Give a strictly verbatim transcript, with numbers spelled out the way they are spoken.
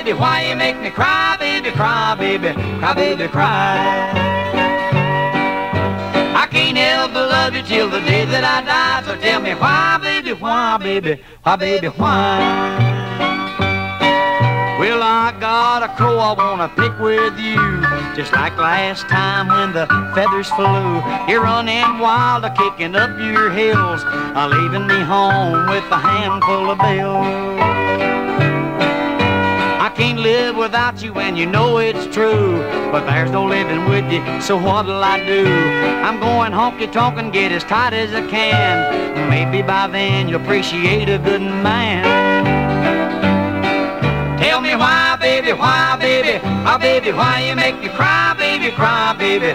baby, why you make me cry, baby, cry, baby, cry, baby, cry. I can't help but love you till the day that I die. So tell me why, baby, why, baby, why, baby, why? Well, I got a crow I wanna pick with you, just like last time when the feathers flew. You're running wild, a kicking up your heels, a leaving me home with a handful of bills. I can't live without you and you know it's true, but there's no living with you, so what'll I do? I'm going honky-tonk and get as tight as I can. Maybe by then you'll appreciate a good man. Tell me why, baby, why, baby, why, baby, why you make me cry, baby, cry, baby,